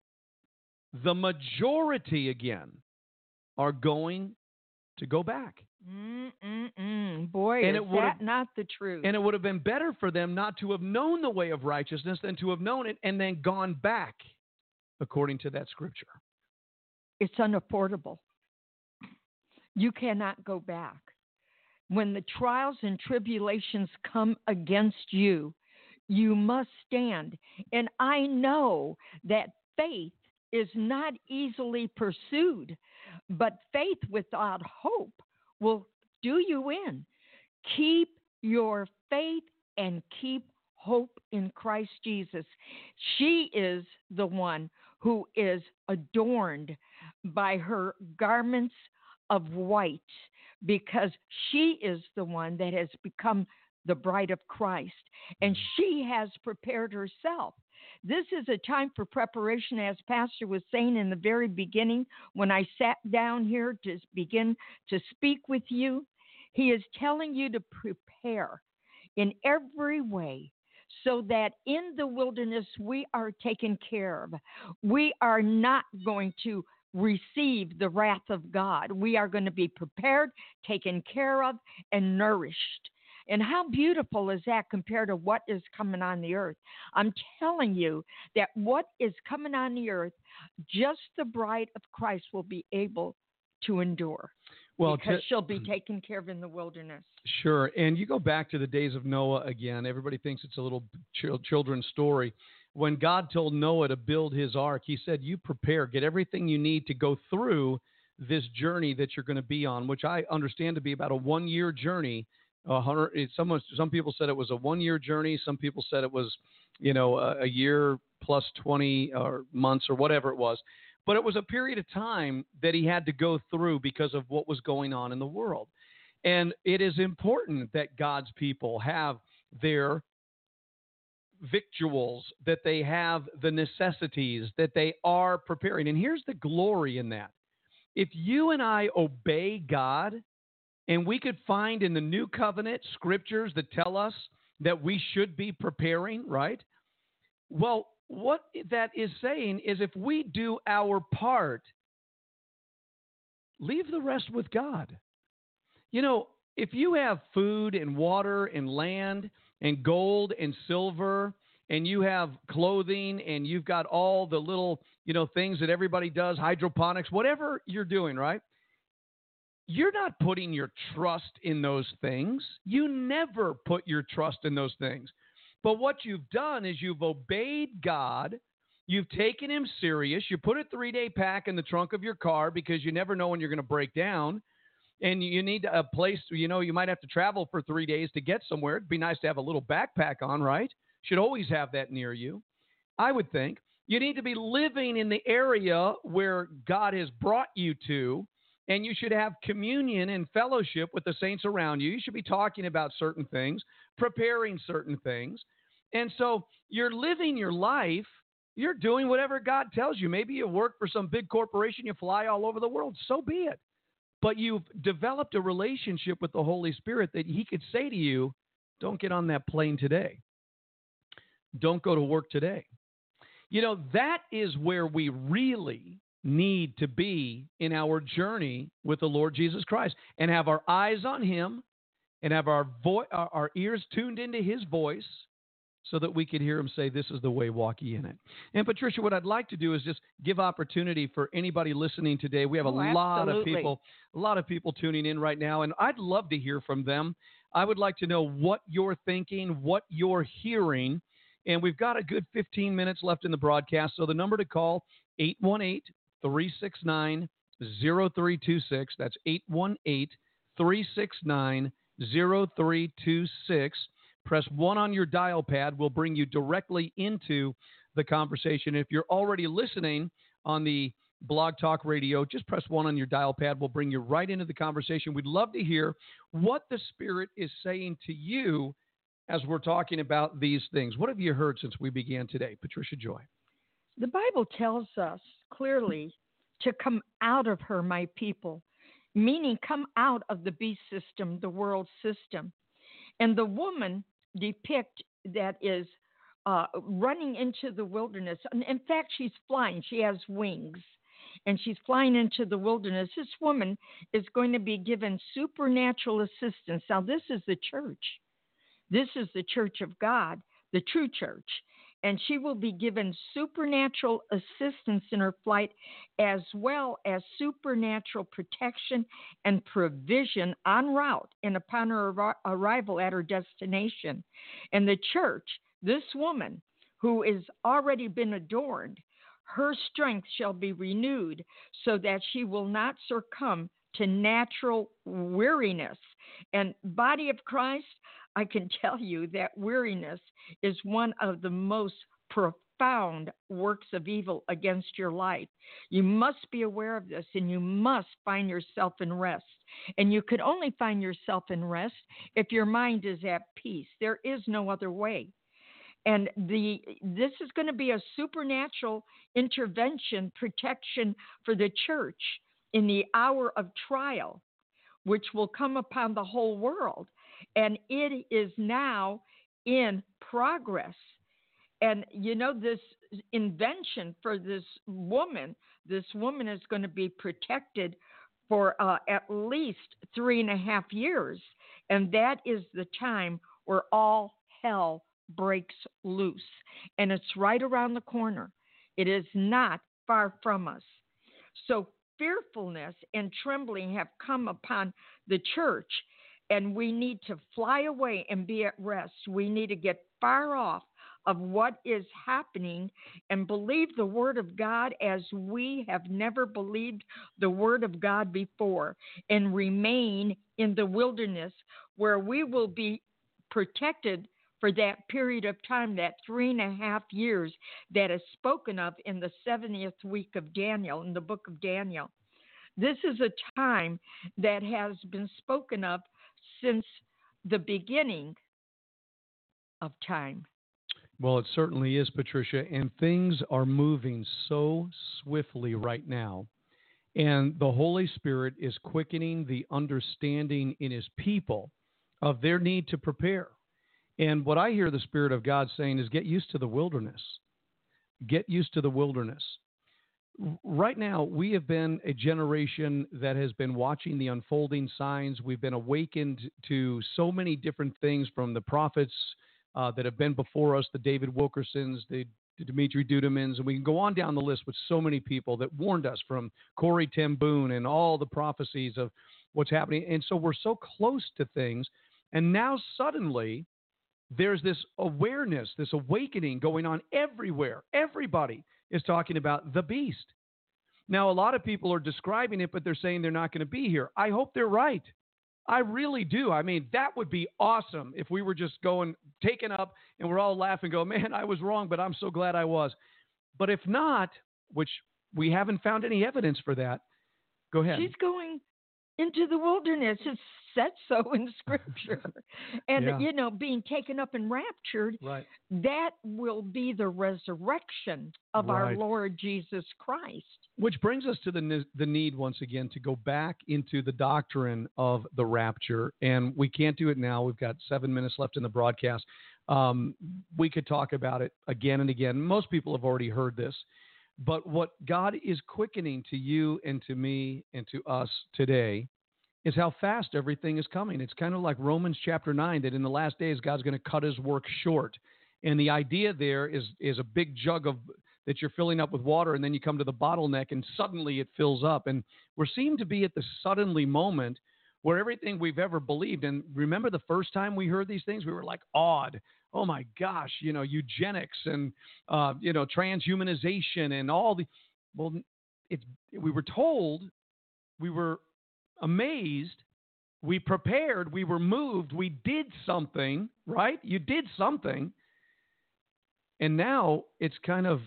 the majority again are going to go back. Boy, and is that not the truth? And it would have been better for them not to have known the way of righteousness than to have known it and then gone back. according to that scripture. It's unaffordable. You cannot go back. When the trials and tribulations come against you, you must stand. And I know that faith is not easily pursued, but faith without hope will do you in. Keep your faith and keep hope in Christ Jesus. She is the one who is adorned by her garments of white, because she is the one that has become the bride of Christ, and she has prepared herself. This is a time for preparation, as Pastor was saying in the very beginning when I sat down here to begin to speak with you. He is telling you to prepare in every way so that in the wilderness we are taken care of. We are not going to receive the wrath of God. We are going to be prepared, taken care of, and nourished. And how beautiful is that compared to what is coming on the earth? I'm telling you that what is coming on the earth, just the bride of Christ will be able to endure. Well, because she'll be taken care of in the wilderness. Sure. And you go back to the days of Noah again. Everybody thinks it's a little children's story. When God told Noah to build his ark, he said, you prepare, get everything you need to go through this journey that you're going to be on, which I understand to be about a 1-year journey. Some people said it was a 1-year journey. Some people said it was, a year plus 20 or months or whatever it was. But it was a period of time that he had to go through because of what was going on in the world. And it is important that God's people have their victuals, that they have the necessities, that they are preparing. And here's the glory in that. If you and I obey God, and we could find in the New Covenant scriptures that tell us that we should be preparing, right? Well, what that is saying is if we do our part, leave the rest with God. If you have food and water and land and gold and silver, and you have clothing and you've got all the little, things that everybody does, hydroponics, whatever you're doing, right? You're not putting your trust in those things. You never put your trust in those things. But what you've done is you've obeyed God. You've taken him serious. You put a 3-day pack in the trunk of your car because you never know when you're going to break down. And you need a place, you might have to travel for 3 days to get somewhere. It'd be nice to have a little backpack on, right? Should always have that near you, I would think. You need to be living in the area where God has brought you to, and you should have communion and fellowship with the saints around you. You should be talking about certain things, preparing certain things. And so you're living your life. You're doing whatever God tells you. Maybe you work for some big corporation. You fly all over the world. So be it. But you've developed a relationship with the Holy Spirit that he could say to you, don't get on that plane today. Don't go to work today. That is where we really need to be in our journey with the Lord Jesus Christ, and have our eyes on him and have our ears tuned into his voice so that we could hear him say, this is the way, walk ye in it. And Patricia, what I'd like to do is just give opportunity for anybody listening today. We have a lot of people tuning in right now, and I'd love to hear from them. I would like to know what you're thinking, what you're hearing, and we've got a good 15 minutes left in the broadcast. So the number to call, 818-369-0326. That's 818-369-0326. Press 1 on your dial pad. We'll bring you directly into the conversation. If you're already listening on the Blog Talk Radio, just press 1 on your dial pad. We'll bring you right into the conversation. We'd love to hear what the Spirit is saying to you as we're talking about these things. What have you heard since we began today? Patricia Joy. The Bible tells us clearly to come out of her, my people, meaning come out of the beast system, the world system. And the woman depict that is running into the wilderness. In fact, she's flying. She has wings, and she's flying into the wilderness. This woman is going to be given supernatural assistance. Now, this is the church. This is the church of God, the true church. and she will be given supernatural assistance in her flight, as well as supernatural protection and provision en route and upon her arrival at her destination. And the church, this woman who is already been adorned, her strength shall be renewed so that she will not succumb to natural weariness. And body of Christ, I can tell you that weariness is one of the most profound works of evil against your life. You must be aware of this, and you must find yourself in rest. And you could only find yourself in rest if your mind is at peace. There is no other way. And this is going to be a supernatural intervention, protection for the church in the hour of trial, which will come upon the whole world. And it is now in progress. And, you know, this invention for this woman is going to be protected for at least 3.5 years. And that is the time where all hell breaks loose. And it's right around the corner. It is not far from us. So fearfulness and trembling have come upon the church, and we need to fly away and be at rest. We need to get far off of what is happening and believe the word of God as we have never believed the word of God before, and remain in the wilderness where we will be protected for that period of time, that 3.5 years that is spoken of in the 70th week of Daniel, in the book of Daniel. This is a time that has been spoken of since the beginning of time. Well, it certainly is, Patricia, and things are moving so swiftly right now. And the Holy Spirit is quickening the understanding in his people of their need to prepare. And what I hear the Spirit of God saying is get used to the wilderness. Get used to the wilderness. Right now, we have been a generation that has been watching the unfolding signs. We've been awakened to so many different things from the prophets that have been before us, the David Wilkersons, the Dimitri Dudamans, and we can go on down the list with so many people that warned us, from Corrie ten Boom and all the prophecies of what's happening. And so we're so close to things. And now suddenly there's this awareness, this awakening going on everywhere. Everybody is talking about the beast. Now, a lot of people are describing it, but they're saying they're not going to be here. I hope they're right. I really do. I mean, that would be awesome if we were just taken up and we're all laughing, go, man, I was wrong, but I'm so glad I was. But if not, which we haven't found any evidence for that, go ahead. She's going into the wilderness. It's said so in Scripture. And, you know, being taken up and raptured, right, that will be the resurrection of our Lord Jesus Christ. Which brings us to the need once again to go back into the doctrine of the rapture. And we can't do it now. We've got 7 minutes left in the broadcast. We could talk about it again and again. Most people have already heard this. But what God is quickening to you and to me and to us today is how fast everything is coming. It's kind of like Romans chapter 9, that in the last days, God's going to cut his work short. And the idea there is a big jug that you're filling up with water, and then you come to the bottleneck, and suddenly it fills up. And we seem to be at the suddenly moment where everything we've ever believed, and remember the first time we heard these things, we were like awed. Oh my gosh, you know, eugenics and, you know, transhumanization and all the, well, we were told, we were amazed, we prepared, we were moved, we did something, right? You did something. And now it's kind of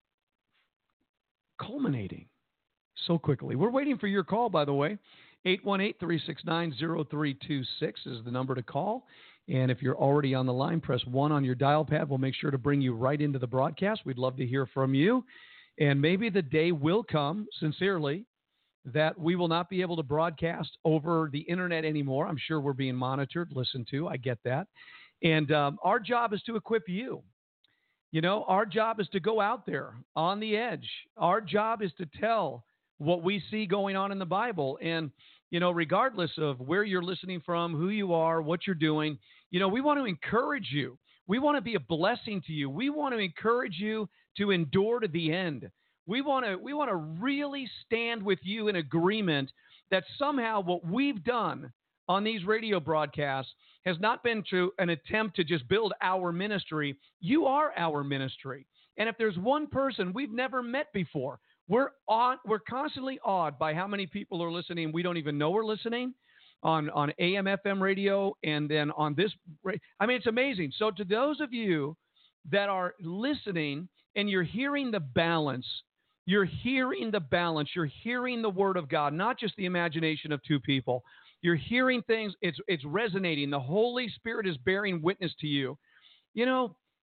culminating so quickly. We're waiting for your call, by the way. 818-369-0326 is the number to call. And if you're already on the line, press 1 on your dial pad. We'll make sure to bring you right into the broadcast. We'd love to hear from you. And maybe the day will come, sincerely, that we will not be able to broadcast over the internet anymore. I'm sure we're being monitored, listened to. I get that. And our job is to equip you. You know, our job is to go out there on the edge. Our job is to tell what we see going on in the Bible. And, you know, regardless of where you're listening from, who you are, what you're doing, you know, we want to encourage you. We want to be a blessing to you. We want to encourage you to endure to the end. We want to really stand with you in agreement that somehow what we've done on these radio broadcasts has not been to an attempt to just build our ministry. You are our ministry. And if there's one person we've never met before, we're constantly awed by how many people are listening. We don't even know we're listening on AM, FM radio, and then on this. I mean, it's amazing. So to those of you that are listening and you're hearing the balance, you're hearing the word of God, not just the imagination of two people. You're hearing things. It's resonating. The Holy Spirit is bearing witness to you. You know,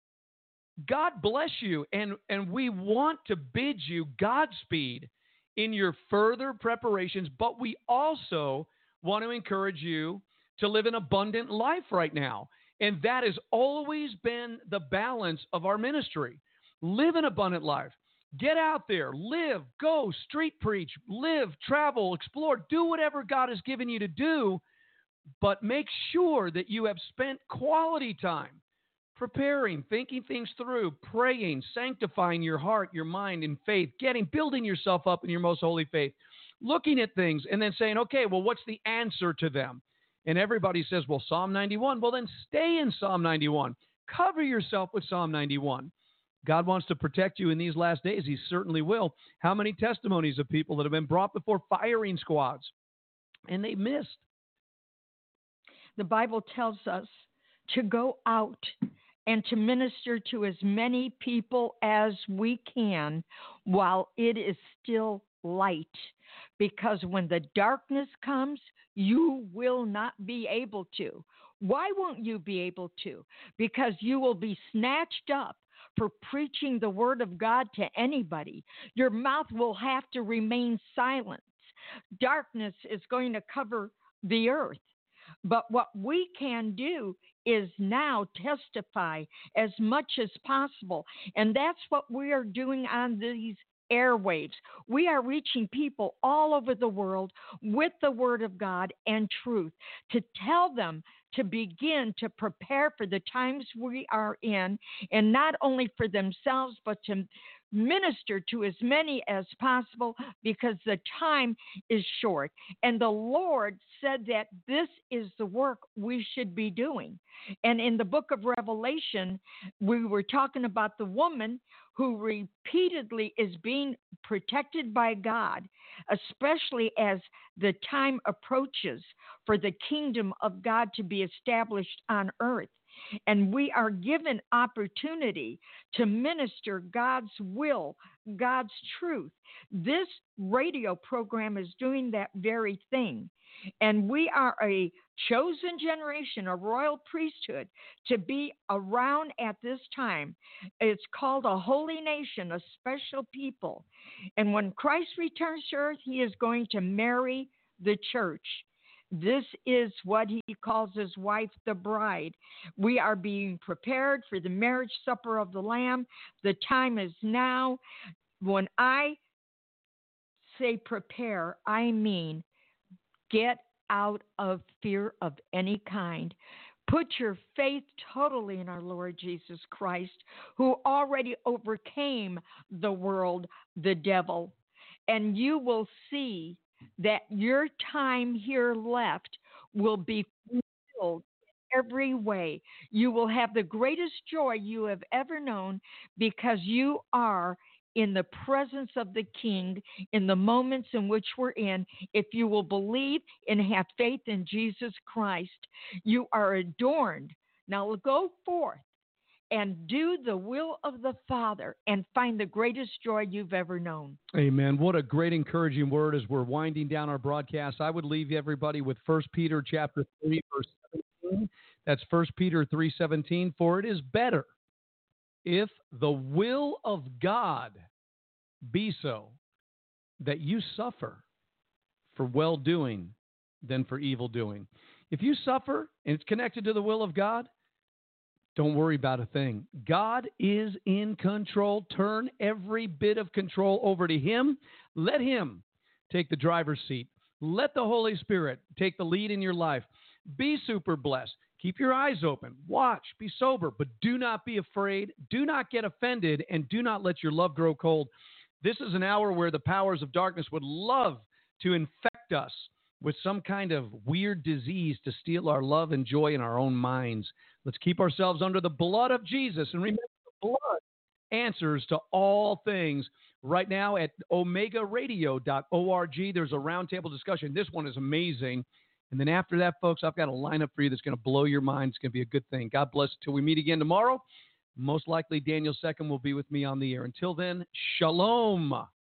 God bless you, and we want to bid you Godspeed in your further preparations, but we also want to encourage you to live an abundant life right now. And that has always been the balance of our ministry. Live an abundant life. Get out there, live, go, street preach, live, travel, explore, do whatever God has given you to do, but make sure that you have spent quality time preparing, thinking things through, praying, sanctifying your heart, your mind in faith, building yourself up in your most holy faith, looking at things and then saying, okay, well, what's the answer to them? And everybody says, well, Psalm 91. Well, then stay in Psalm 91. Cover yourself with Psalm 91. God wants to protect you in these last days. He certainly will. How many testimonies of people that have been brought before firing squads and they missed? The Bible tells us to go out and to minister to as many people as we can while it is still light. Because when the darkness comes, you will not be able to. Why won't you be able to? Because you will be snatched up for preaching the word of God to anybody. Your mouth will have to remain silent. Darkness is going to cover the earth. But what we can do is now testify as much as possible. And that's what we are doing on these airwaves. We are reaching people all over the world with the word of God and truth to tell them to begin to prepare for the times we are in, and not only for themselves, but to minister to as many as possible, because the time is short. And the Lord said that this is the work we should be doing. And in the book of Revelation, we were talking about the woman who repeatedly is being protected by God, especially as the time approaches for the kingdom of God to be established on earth. And we are given opportunity to minister God's will, God's truth. This radio program is doing that very thing. And we are a chosen generation, a royal priesthood, to be around at this time. It's called a holy nation, a special people. And when Christ returns to earth, he is going to marry the church. This is what he calls his wife, the bride. We are being prepared for the marriage supper of the Lamb. The time is now. When I say prepare, I mean get out of fear of any kind. Put your faith totally in our Lord Jesus Christ, who already overcame the world, the devil, and you will see that your time here left will be filled every way. You will have the greatest joy you have ever known, because you are in the presence of the King in the moments in which we're in. If you will believe and have faith in Jesus Christ, you are adorned. Now go forth and do the will of the Father and find the greatest joy you've ever known. Amen. What a great encouraging word as we're winding down our broadcast. I would leave everybody with 1 Peter chapter 3, verse 17. That's 1 Peter 3:17. For it is better if the will of God be so that you suffer for well-doing than for evil-doing. If you suffer and it's connected to the will of God, don't worry about a thing. God is in control. Turn every bit of control over to him. Let him take the driver's seat. Let the Holy Spirit take the lead in your life. Be super blessed. Keep your eyes open. Watch. Be sober. But do not be afraid. Do not get offended. And do not let your love grow cold. This is an hour where the powers of darkness would love to infect us with some kind of weird disease to steal our love and joy in our own minds. Let's keep ourselves under the blood of Jesus. And remember, the blood answers to all things. Right now at omegaradio.org, there's a roundtable discussion. This one is amazing. And then after that, folks, I've got a lineup for you that's going to blow your mind. It's going to be a good thing. God bless till we meet again tomorrow. Most likely, Daniel Second will be with me on the air. Until then, shalom.